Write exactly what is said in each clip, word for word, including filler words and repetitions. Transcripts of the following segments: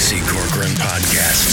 Jesse Corcoran Podcast.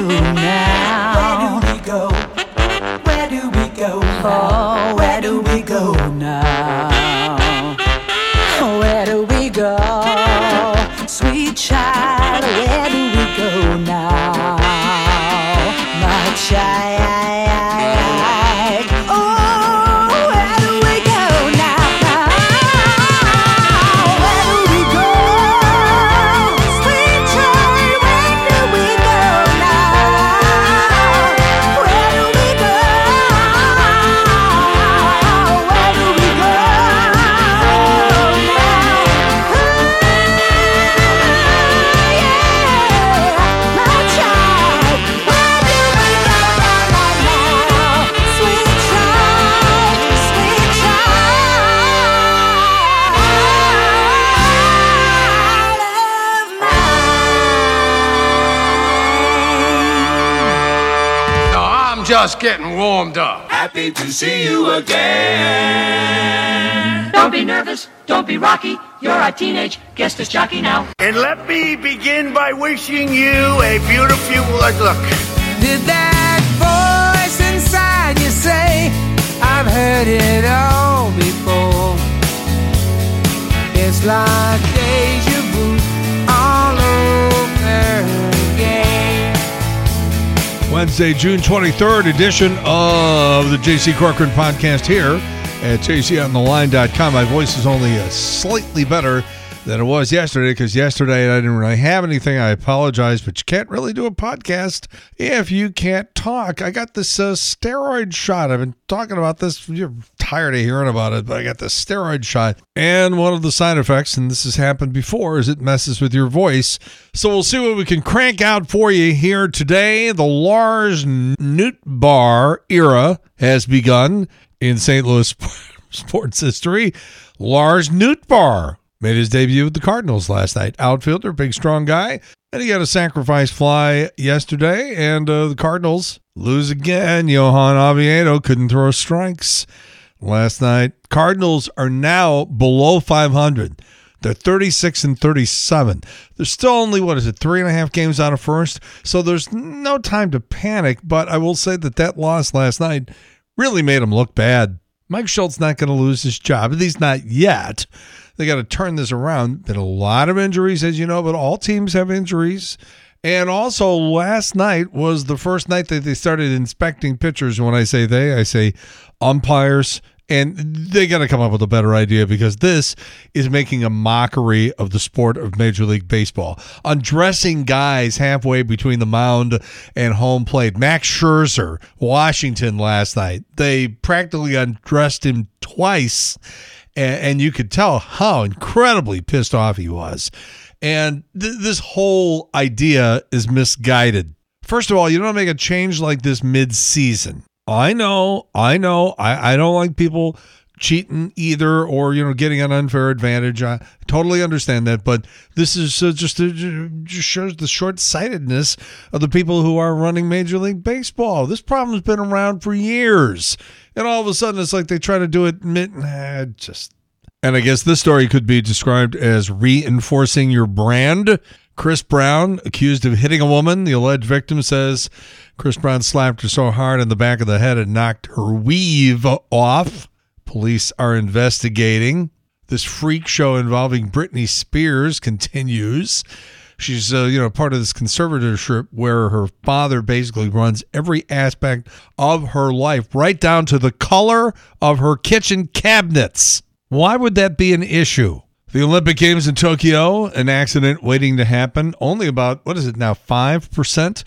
Oh, where do we go? just getting warmed up. Happy to see you again. Don't be nervous, don't be rocky. You're a teenage guest disc jockey now. And let me begin by wishing you a beautiful look. Did that voice inside you say, I've heard it all before? It's like deja vu all over again. Wednesday, June twenty-third edition of the J C Corcoran podcast here at j c on the line dot com. My voice is only uh, slightly better than it was yesterday because yesterday I didn't really have anything. I apologize, but you can't really do a podcast if you can't talk. I got this uh, steroid shot. I've been talking about this. You're tired of hearing about it, but I got this steroid shot. And one of the side effects, and this has happened before, is it messes with your voice. So we'll see what we can crank out for you here today. The Lars Nootbaar era has begun in Saint Louis sports history. Lars Nootbaar made his debut with the Cardinals last night. Outfielder, big, strong guy. And he got a sacrifice fly yesterday, and uh, the Cardinals lose again. Johan Oviedo couldn't throw strikes last night. Cardinals are now below five hundred. They're thirty-six and thirty-seven. They're still only, what is it, three and a half games out of first? So there's no time to panic, but I will say that that loss last night really made them look bad. Mike Schultz not going to lose his job, at least not yet. They got to turn this around. Been a lot of injuries, as you know, but all teams have injuries. And also last night was the first night that they started inspecting pitchers. When I say they, I say umpires. And they got to come up with a better idea because this is making a mockery of the sport of Major League Baseball. Undressing guys halfway between the mound and home plate. Max Scherzer, Washington last night. They practically undressed him twice. And you could tell how incredibly pissed off he was. And th- this whole idea is misguided. First of all, you don't make a change like this mid-season. I know, I know, I, I don't like people cheating either or, you know, getting an unfair advantage. I totally understand that. But this is uh, just, uh, just shows the short-sightedness of the people who are running Major League Baseball. This problem's been around for years. And all of a sudden, it's like they try to do it mid, nah, just. And I guess this story could be described as reinforcing your brand. Chris Brown, accused of hitting a woman. The alleged victim says Chris Brown slapped her so hard in the back of the head it knocked her weave off. Police are investigating. This freak show involving Britney Spears continues. She's, uh, you know, part of this conservatorship where her father basically runs every aspect of her life, right down to the color of her kitchen cabinets. Why would that be an issue? The Olympic Games in Tokyo, an accident waiting to happen. Only about, what is it now, five percent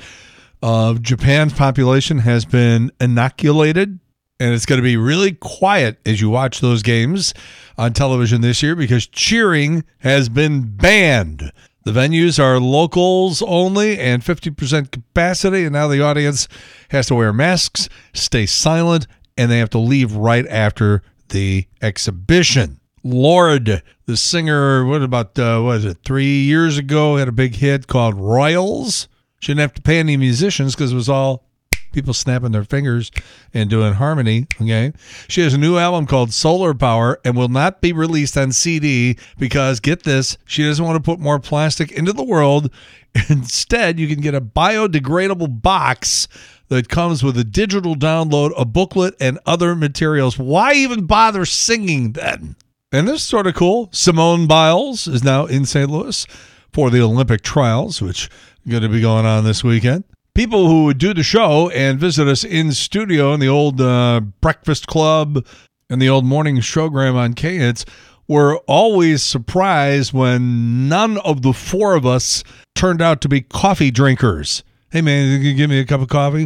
of Japan's population has been inoculated. And it's going to be really quiet as you watch those games on television this year because cheering has been banned. The venues are locals only and fifty percent capacity, and now the audience has to wear masks, stay silent, and they have to leave right after the exhibition. Lorde, the singer, what about, uh, what is it, three years ago, had a big hit called Royals. She didn't have to pay any musicians because it was all people snapping their fingers and doing harmony, okay? She has a new album called Solar Power and will not be released on C D because, get this, she doesn't want to put more plastic into the world. Instead, you can get a biodegradable box that comes with a digital download, a booklet, and other materials. Why even bother singing then? And this is sort of cool. Simone Biles is now in Saint Louis for the Olympic trials, which are going to be going on this weekend. People who would do the show and visit us in studio in the old uh, Breakfast Club and the old morning showgram on K-Hits were always surprised when none of the four of us turned out to be coffee drinkers. Hey, man, you can give me a cup of coffee?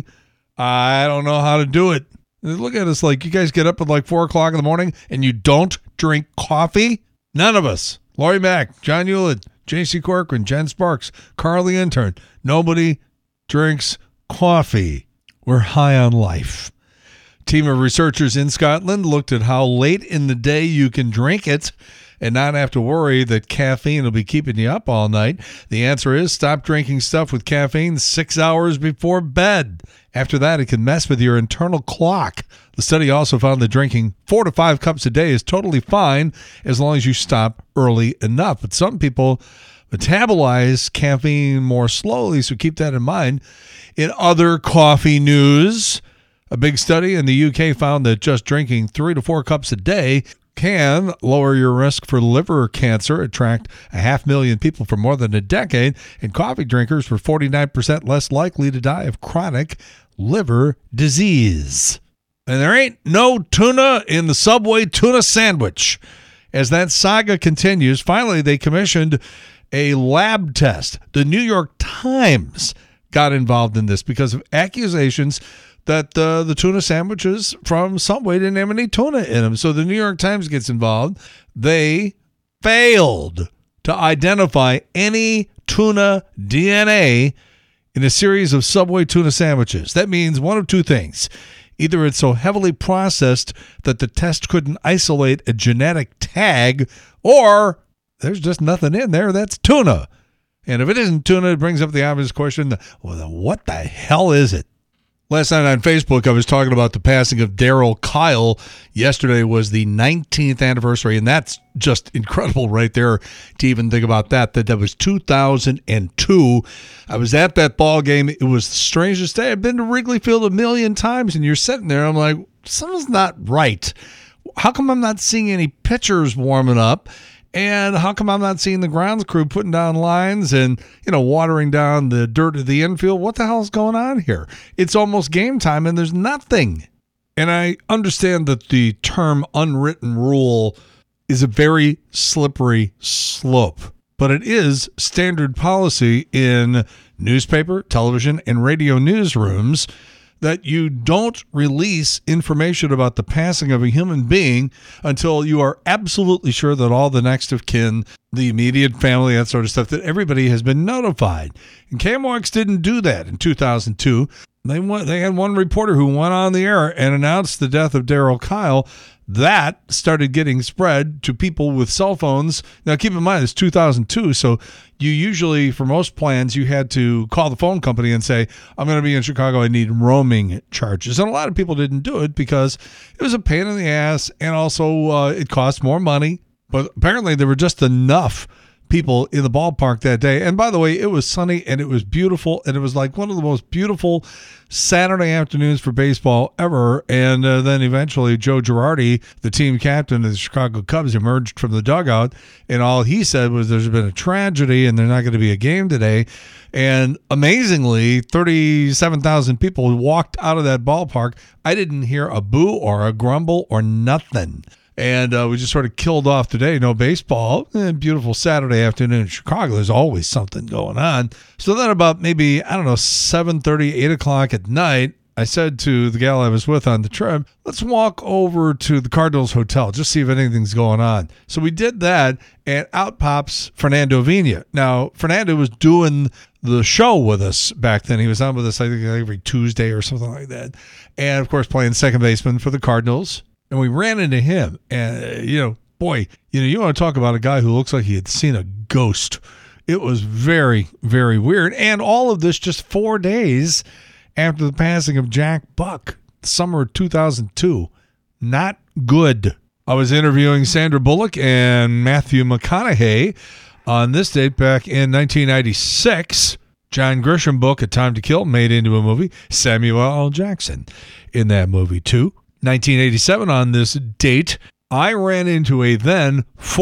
I don't know how to do it. Look at us like you guys get up at like four o'clock in the morning and you don't drink coffee? None of us. Laurie Mack, John Hewlett, J C Corcoran, Jen Sparks, Carl the intern. Nobody drinks coffee. We're high on life. Team of researchers in Scotland looked at how late in the day you can drink it and not have to worry that caffeine will be keeping you up all night? The answer is stop drinking stuff with caffeine six hours before bed. After that, it can mess with your internal clock. The study also found that drinking four to five cups a day is totally fine as long as you stop early enough. But some people metabolize caffeine more slowly, so keep that in mind. In other coffee news, a big study in the U K found that just drinking three to four cups a day can lower your risk for liver cancer. It tracked a half million people for more than a decade, and coffee drinkers were forty-nine percent less likely to die of chronic liver disease. And there ain't no tuna in the Subway tuna sandwich. As that saga continues, finally they commissioned a lab test. The New York Times got involved in this because of accusations that uh, the tuna sandwiches from Subway didn't have any tuna in them. So the New York Times gets involved. They failed to identify any tuna D N A in a series of Subway tuna sandwiches. That means one of two things. Either it's so heavily processed that the test couldn't isolate a genetic tag, or there's just nothing in there that's tuna. And if it isn't tuna, it brings up the obvious question, well, then what the hell is it? Last night on Facebook, I was talking about the passing of Daryl Kyle. Yesterday was the nineteenth anniversary, and that's just incredible right there to even think about that, that that was two thousand two. I was at that ball game. It was the strangest day. I've been to Wrigley Field a million times, and you're sitting there. I'm like, something's not right. How come I'm not seeing any pitchers warming up? And how come I'm not seeing the grounds crew putting down lines and, you know, watering down the dirt of the infield? What the hell's going on here? It's almost game time and there's nothing. And I understand that the term unwritten rule is a very slippery slope, but it is standard policy in newspaper, television, and radio newsrooms that you don't release information about the passing of a human being until you are absolutely sure that all the next of kin, the immediate family, that sort of stuff, that everybody has been notified. And K M O X didn't do that in two thousand two. They went, they had one reporter who went on the air and announced the death of Daryl Kyle. That started getting spread to people with cell phones. Now, keep in mind, it's two thousand two, so you usually, for most plans, you had to call the phone company and say, I'm going to be in Chicago, I need roaming charges. And a lot of people didn't do it because it was a pain in the ass, and also uh, it cost more money. But apparently there were just enough people in the ballpark that day. And by the way, it was sunny and it was beautiful, and it was like one of the most beautiful Saturday afternoons for baseball ever. And uh, then eventually Joe Girardi, the team captain of the Chicago Cubs, emerged from the dugout, and all he said was there's been a tragedy and there's not going to be a game today. And amazingly, thirty-seven thousand people walked out of that ballpark. I didn't hear a boo or a grumble or nothing. And uh, we just sort of killed off today. No baseball. Eh, beautiful Saturday afternoon in Chicago. There's always something going on. So then about maybe, I don't know, seven thirty, eight o'clock at night, I said to the gal I was with on the trip, let's walk over to the Cardinals Hotel, just see if anything's going on. So we did that, and out pops Fernando Vina. Now, Fernando was doing the show with us back then. He was on with us, I think, every Tuesday or something like that. And, of course, playing second baseman for the Cardinals. And we ran into him, and, uh, you know, boy, you know, you want to talk about a guy who looks like he had seen a ghost. It was very, very weird. And all of this just four days after the passing of Jack Buck, summer of two thousand two. Not good. I was interviewing Sandra Bullock and Matthew McConaughey on this date back in nineteen ninety-six. John Grisham book, A Time to Kill, made into a movie. Samuel L. Jackson in that movie, too. nineteen eighty-seven, on this date, I ran into a then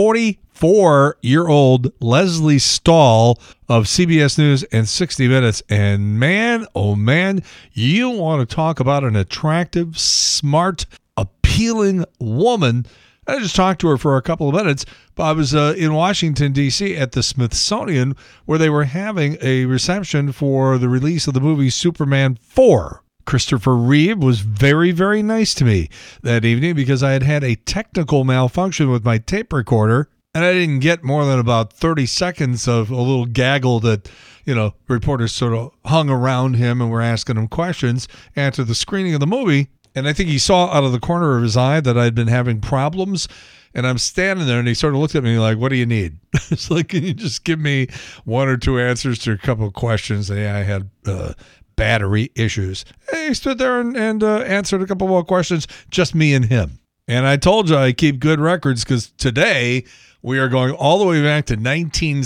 forty-four-year-old Leslie Stahl of C B S News and sixty minutes. And man, oh man, you want to talk about an attractive, smart, appealing woman. I just talked to her for a couple of minutes, but I was uh, in Washington, D C at the Smithsonian, where they were having a reception for the release of the movie Superman four. Christopher Reeve was very, very nice to me that evening because I had had a technical malfunction with my tape recorder, and I didn't get more than about thirty seconds of a little gaggle that, you know, reporters sort of hung around him and were asking him questions after the screening of the movie. And I think he saw out of the corner of his eye that I'd been having problems. And I'm standing there, and he sort of looked at me like, what do you need? It's like, can you just give me one or two answers to a couple of questions? And yeah, I had uh, battery issues. And he stood there and, and uh, answered a couple more questions, just me and him. And I told you I keep good records because today we are going all the way back to nineteen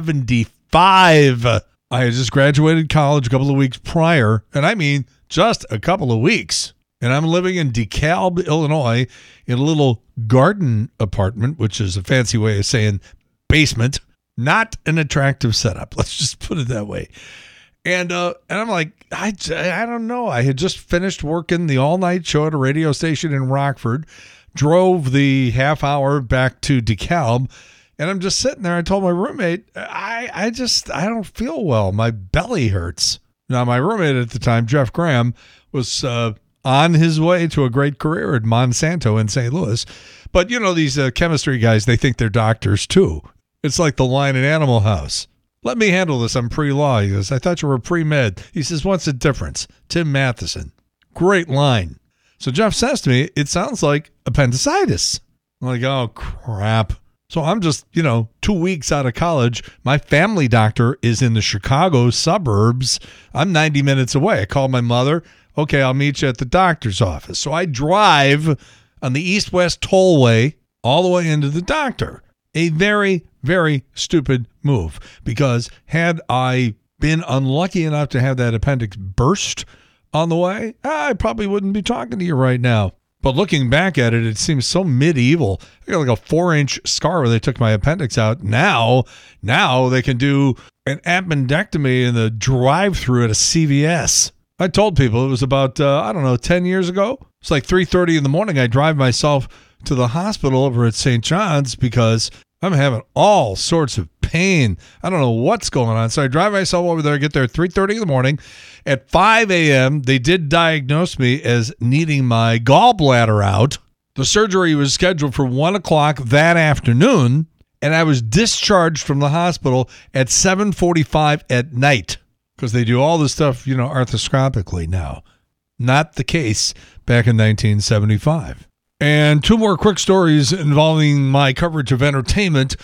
seventy-five. I had just graduated college a couple of weeks prior, and I mean just a couple of weeks. And I'm living in DeKalb, Illinois, in a little garden apartment, which is a fancy way of saying basement. Not an attractive setup. Let's just put it that way. And uh, and I'm like, I, I don't know. I had just finished working the all-night show at a radio station in Rockford, drove the half hour back to DeKalb, and I'm just sitting there. I told my roommate, I, I just, I don't feel well. My belly hurts. Now, my roommate at the time, Jeff Graham, was uh, on his way to a great career at Monsanto in Saint Louis. But, you know, these uh, chemistry guys, they think they're doctors, too. It's like the line in Animal House. Let me handle this. I'm pre-law. He goes, I thought you were pre-med. He says, what's the difference? Tim Matheson. Great line. So Jeff says to me, it sounds like appendicitis. I'm like, oh, crap. So I'm just, you know, two weeks out of college. My family doctor is in the Chicago suburbs. I'm ninety minutes away. I call my mother. Okay, I'll meet you at the doctor's office. So I drive on the east-west tollway all the way into the doctor. A very, very stupid move, because had I been unlucky enough to have that appendix burst on the way, I probably wouldn't be talking to you right now. But looking back at it, it seems so medieval. I got like a four-inch scar where they took my appendix out. Now, now they can do an appendectomy in the drive-thru at a C V S. I told people it was about, uh, I don't know, ten years ago. It's like three thirty in the morning. I drive myself to the hospital over at Saint John's because I'm having all sorts of pain. I don't know what's going on. So I drive myself over there, get there at three thirty in the morning. At five a.m., they did diagnose me as needing my gallbladder out. The surgery was scheduled for one o'clock that afternoon, and I was discharged from the hospital at seven forty-five at night because they do all this stuff, you know, arthroscopically now. Not the case back in nineteen seventy-five. And two more quick stories involving my coverage of entertainment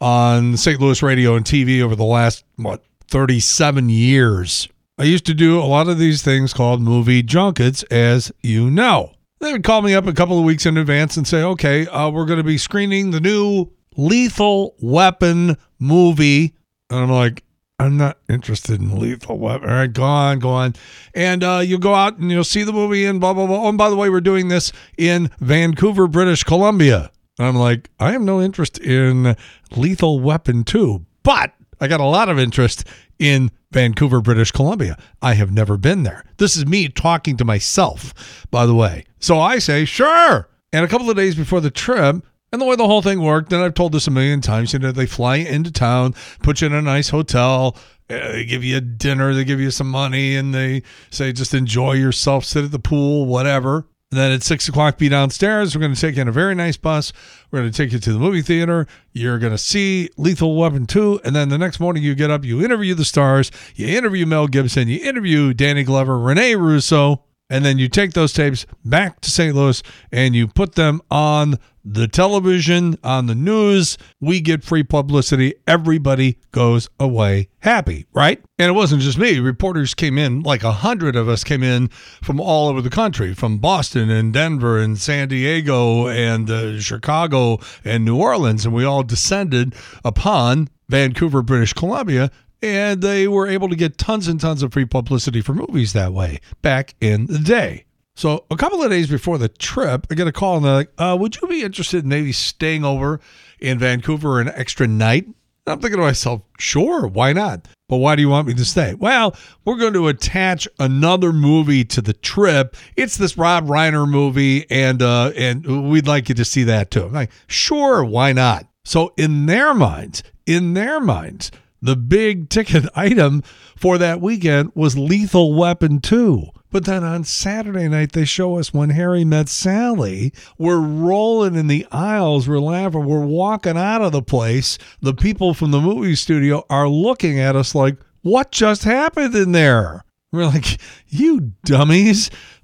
on Saint Louis radio and T V over the last, what, thirty-seven years. I used to do a lot of these things called movie junkets, as you know. They would call me up a couple of weeks in advance and say, okay, uh, we're going to be screening the new Lethal Weapon movie. And I'm like, I'm not interested in Lethal Weapon. All right, go on, go on. And uh, you'll go out and you'll see the movie and blah, blah, blah. Oh, and by the way, we're doing this in Vancouver, British Columbia. And I'm like, I have no interest in Lethal Weapon two, but I got a lot of interest in Vancouver, British Columbia. I have never been there. This is me talking to myself, by the way. So I say, sure. And a couple of days before the trip, and the way the whole thing worked, and I've told this a million times, you know, they fly you into town, put you in a nice hotel, uh, they give you a dinner, they give you some money, and they say, just enjoy yourself, sit at the pool, whatever. And then at six o'clock, be downstairs. We're going to take you in a very nice bus. We're going to take you to the movie theater. You're going to see Lethal Weapon two. And then the next morning you get up, you interview the stars, you interview Mel Gibson, you interview Danny Glover, Rene Russo, and then you take those tapes back to Saint Louis and you put them on the television, on the news. We get free publicity. Everybody goes away happy, right? And it wasn't just me. Reporters came in, like a hundred of us came in from all over the country, from Boston and Denver and San Diego and uh, Chicago and New Orleans. And we all descended upon Vancouver, British Columbia. And they were able to get tons and tons of free publicity for movies that way back in the day. So a couple of days before the trip, I get a call and they're like, uh, would you be interested in maybe staying over in Vancouver an extra night? And I'm thinking to myself, sure, why not? But why do you want me to stay? Well, we're going to attach another movie to the trip. It's this Rob Reiner movie, and uh, and we'd like you to see that too. I'm like, sure, why not? So in their minds, in their minds, the big ticket item for that weekend was Lethal Weapon two. But then on Saturday night, they show us When Harry Met Sally. We're rolling in the aisles. We're laughing. We're walking out of the place. The people from the movie studio are looking at us like, what just happened in there? We're like, you dummies.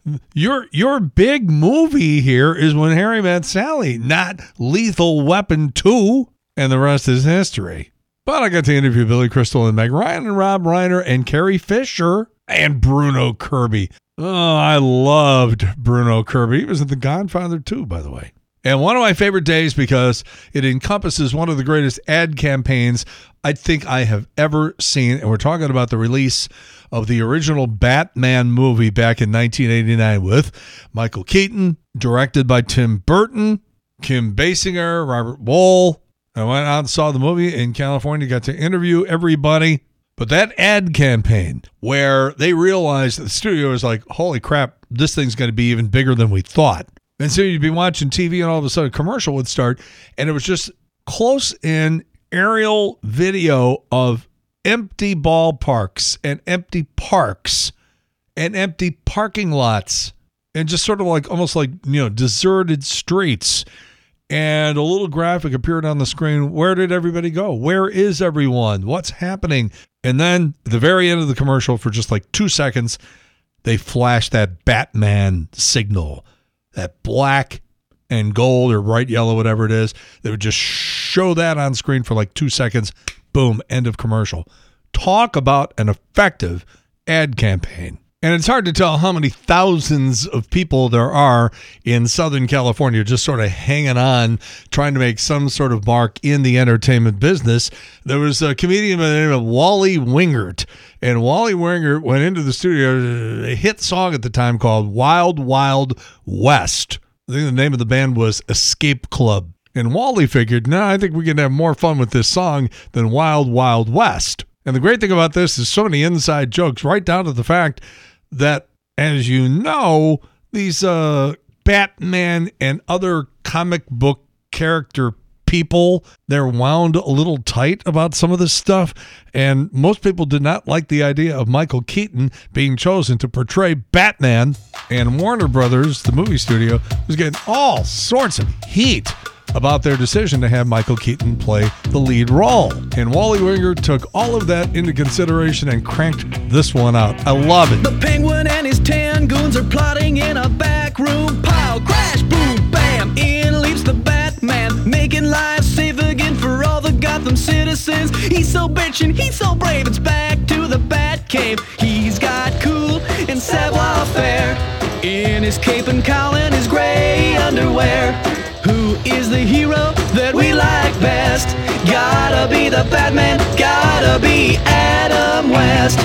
your your big movie here is When Harry Met Sally, not Lethal Weapon two, and the rest is history. But I got to interview Billy Crystal and Meg Ryan and Rob Reiner and Carrie Fisher and Bruno Kirby. Oh, I loved Bruno Kirby. He was in The Godfather too, by the way. And one of my favorite days because it encompasses one of the greatest ad campaigns I think I have ever seen. And we're talking about the release of the original Batman movie back in nineteen eighty-nine with Michael Keaton, directed by Tim Burton, Kim Basinger, Robert Wool. I went out and saw the movie in California, got to interview everybody. But that ad campaign where they realized the studio was like, holy crap, this thing's going to be even bigger than we thought. And so you'd be watching T V and all of a sudden a commercial would start and it was just close-in aerial video of empty ballparks and empty parks and empty parking lots and just sort of like almost like, you know, deserted streets. And a little graphic appeared on the screen. Where did everybody go? Where is everyone? What's happening? And then at the very end of the commercial, for just like two seconds, they flash that Batman signal, that black and gold or bright yellow, whatever it is. They would just show that on screen for like two seconds. Boom, end of commercial. Talk about an effective ad campaign. And it's hard to tell how many thousands of people there are in Southern California just sort of hanging on, trying to make some sort of mark in the entertainment business. There was a comedian by the name of Wally Wingert, and Wally Wingert went into the studio, a hit song at the time called Wild Wild West. I think the name of the band was Escape Club. And Wally figured, no, nah, I think we can have more fun with this song than Wild Wild West. And the great thing about this is so many inside jokes, right down to the fact that, as you know, these uh, Batman and other comic book character people, they're wound a little tight about some of this stuff. And most people did not like the idea of Michael Keaton being chosen to portray Batman. And Warner Brothers, the movie studio, was getting all sorts of heat about their decision to have Michael Keaton play the lead role. And Wally Wingert took all of that into consideration and cranked this one out. I love it. The Penguin and his ten goons are plotting in a back room. Pow, crash, boom, bam, in leaps the Batman, making life safe again for all the Gotham citizens. He's so bitchin', he's so brave, it's back to the Batcave. He's got cool and savoir-faire in his cape and cowl and his gray underwear. Who is the hero that we like best? Gotta be the Batman, gotta be Adam West.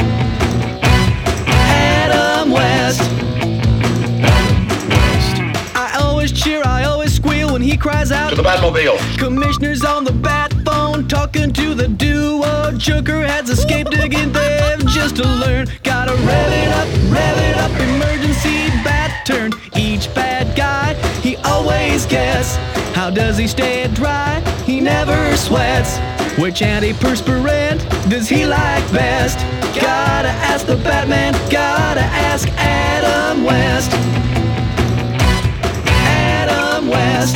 Adam West. I always cheer, I always squeal when he cries out To the Batmobile. Commissioner's on the bat phone, talking to the duo. Joker has escaped again, they've just to learn. Gotta rev it up, rev it up, emergency bat turn. Each bad guy, he always guess. How does he stay dry? He never sweats. Which antiperspirant does he like best? Gotta ask the Batman, gotta ask Adam West. Adam West.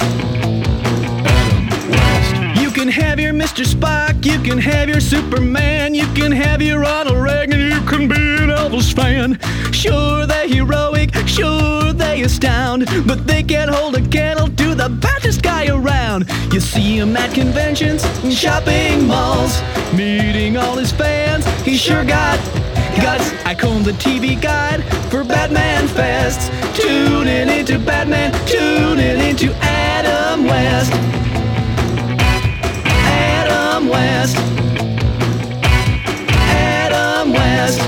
You can have your Mister Spock, you can have your Superman, you can have your Ronald Reagan, you can be an Elvis fan. Sure, they're heroic, sure they astound, but they can't hold a candle to the baddest guy around. You see him at conventions and shopping malls, meeting all his fans, he sure got guts. I combed the T V guide for Batman Fests, tuning into Batman, tuning into Adam West. Adam West. Adam West.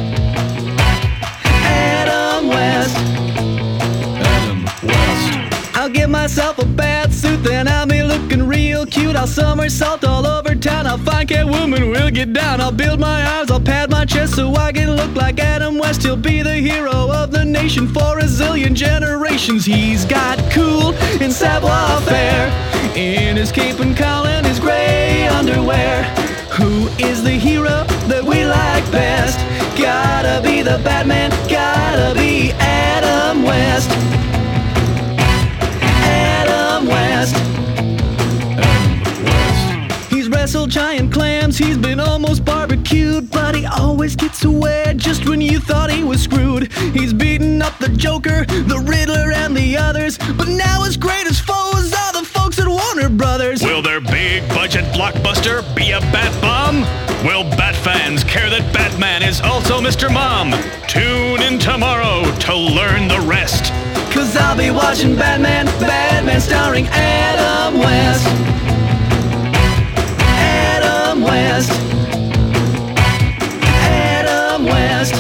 Adam West. Adam West. I'll give myself a bath suit, then I'll be looking real cute. I'll somersault all over town, I'll find Catwoman, we'll get down. I'll build my arms, I'll pad my chest so I can look like Adam West. He'll be the hero of the nation for a zillion generations. He's got cool and savoir-faire in his cape and cowl and his gray underwear. Who is the hero that we like best? Gotta be the Batman, gotta be Adam West. Adam West. Adam West. He's wrestled giant clams, he's been almost barbecued, but he always always gets away just when you thought he was screwed. He's beating up the Joker, the Riddler, and the others. But now his greatest foes are the folks at Warner Brothers. Will their big budget blockbuster be a Bat Bomb? Will Bat fans care that Batman is also Mister Mom? Tune in tomorrow to learn the rest. Cause I'll be watching Batman, Batman starring Adam West. Adam West. Adam West.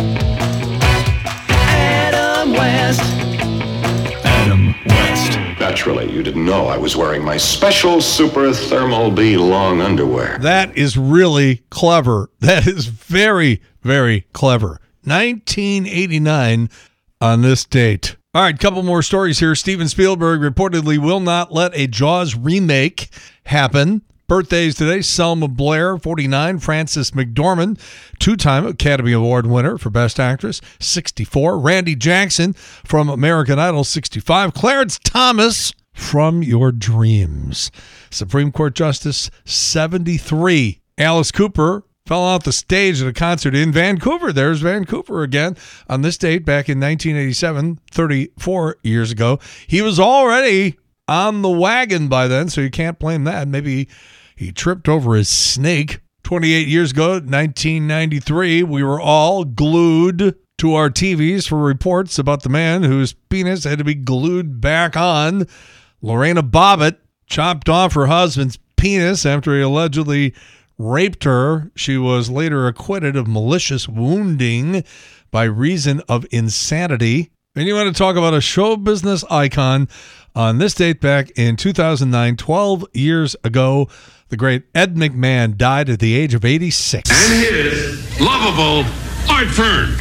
Adam West. Adam West. Naturally, you didn't know I was wearing my special Super Thermal B long underwear. That is really clever. That is very, very clever. nineteen eighty-nine on this date. All right, couple more stories here. Steven Spielberg reportedly will not let a Jaws remake happen. Birthdays today: Selma Blair, forty-nine; Frances McDormand, two-time Academy Award winner for Best Actress, sixty-four; Randy Jackson from American Idol, sixty-five; Clarence Thomas from Your Dreams, Supreme Court Justice, seventy-three; Alice Cooper fell off the stage at a concert in Vancouver. There's Vancouver again on this date back in nineteen eighty-seven, thirty-four years ago. He was already on the wagon by then, so you can't blame that. Maybe he tripped over his snake. twenty-eight years ago, nineteen ninety-three, we were all glued to our T Vs for reports about the man whose penis had to be glued back on. Lorena Bobbitt chopped off her husband's penis after he allegedly raped her. She was later acquitted of malicious wounding by reason of insanity. And you want to talk about a show business icon on this date back in two thousand nine, twelve years ago, the great Ed McMahon died at the age of eighty-six. And his lovable Art Fern.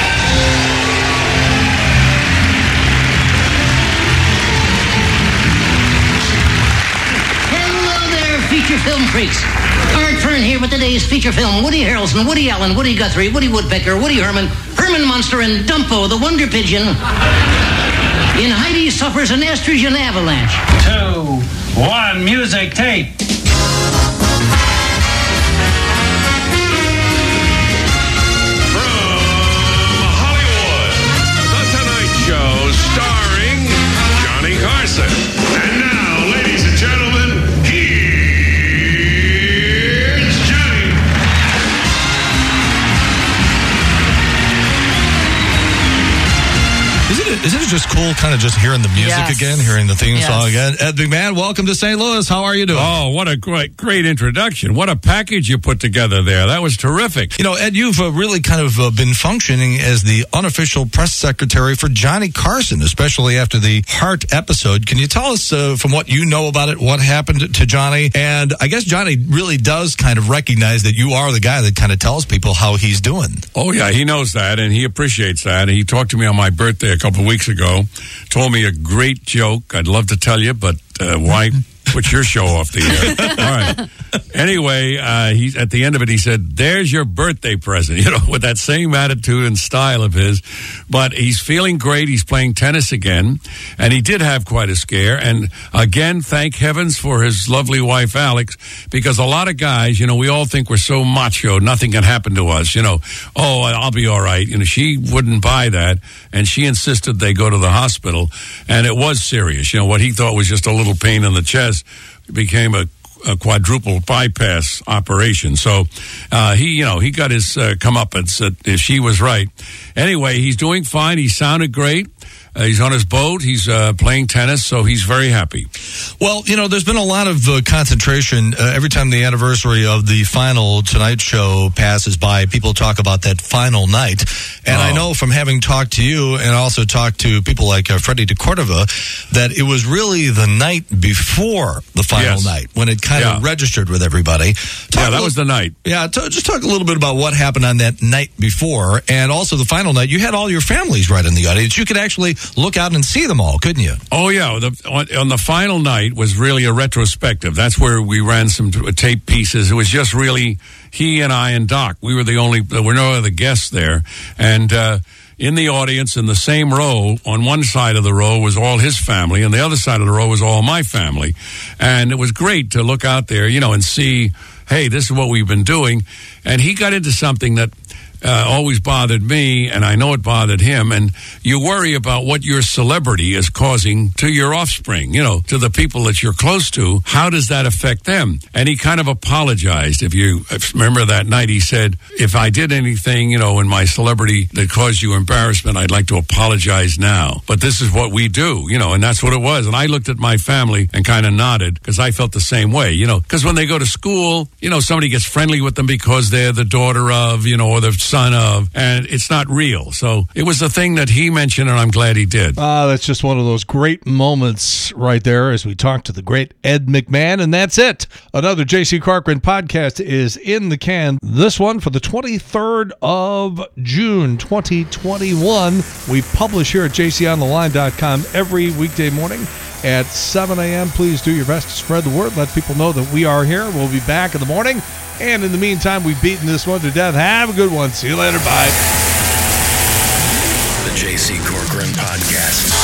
Hello there, feature film freaks. Art Fern here with today's feature film. Woody Harrelson, Woody Allen, Woody Guthrie, Woody Woodpecker, Woody Herman, Herman Munster, and Dumpo, the Wonder Pigeon, in Heidi Suffers an Estrogen Avalanche. Two, one, music tape. From Hollywood, The Tonight Show starring Johnny Carson. And now, ladies and gentlemen, here's Johnny. Isn't it, isn't it just cool kind of just hearing the music Yes. again, hearing the theme Yes. song again? Ed McMahon, welcome to Saint Louis. How are you doing? Oh, what a great, great introduction. What a package you put together there. That was terrific. You know, Ed, you've uh, really kind of uh, been functioning as the unofficial press secretary for Johnny Carson, especially after the Heart episode. Can you tell us uh, from what you know about it, what happened to Johnny? And I guess Johnny really does kind of recognize that you are the guy that kind of tells people how he's doing. Oh, yeah, he knows that, and he appreciates that. And he talked to me on my birthday a couple of weeks ago, told me a great joke. I'd love to tell you, but uh, why put your show off the air? All right. Anyway, uh, he, at the end of it, he said, there's your birthday present, you know, with that same attitude and style of his. But he's feeling great. He's playing tennis again, and he did have quite a scare. And again, thank heavens for his lovely wife, Alex, because a lot of guys, you know, we all think we're so macho, nothing can happen to us, you know. Oh, I'll be all right. You know, she wouldn't buy that, and she insisted they go to the hospital, and it was serious. You know, what he thought was just a little pain in the chest became a a quadruple bypass operation. So uh, he, you know, he got his uh, comeuppance uh, if she was right. Anyway, he's doing fine. He sounded great. Uh, he's on his boat. He's uh, playing tennis, so he's very happy. Well, you know, there's been a lot of uh, concentration uh, every time the anniversary of the final Tonight Show passes by. People talk about that final night. And oh. I know from having talked to you and also talked to people like uh, Freddie DeCordova that it was really the night before the final yes. night when it kind yeah. of registered with everybody. Talk yeah, that little, was the night. Yeah, t- just talk a little bit about what happened on that night before and also the final night. You had all your families right in the audience. You could actually look out and see them all, couldn't you? Oh, yeah. The, on, on the final night was really a retrospective. That's where we ran some t- tape pieces. It was just really he and I and Doc. We were the only, there were no other guests there. And uh, in the audience, in the same row, on one side of the row was all his family, and the other side of the row was all my family. And it was great to look out there, you know, and see hey, this is what we've been doing. And he got into something that Uh, always bothered me, and I know it bothered him. And you worry about what your celebrity is causing to your offspring, you know, to the people that you're close to. How does that affect them? And he kind of apologized. If you if remember that night, he said, if I did anything, you know, in my celebrity that caused you embarrassment, I'd like to apologize now. But this is what we do, you know, and that's what it was. And I looked at my family and kind of nodded because I felt the same way, you know, because when they go to school, you know, somebody gets friendly with them because they're the daughter of, you know, or the son of, and it's not real. So it was a thing that he mentioned, and I'm glad he did. Ah, uh, that's just one of those great moments right there as we talk to the great Ed McMahon, and that's it. Another J C Corcoran podcast is in the can. This one for the twenty-third of June, twenty twenty-one. We publish here at j c on the line dot com every weekday morning at seven a.m. Please do your best to spread the word. Let people know that we are here. We'll be back in the morning. And in the meantime, we've beaten this one to death. Have a good one. See you later. Bye. The J C Corcoran Podcast.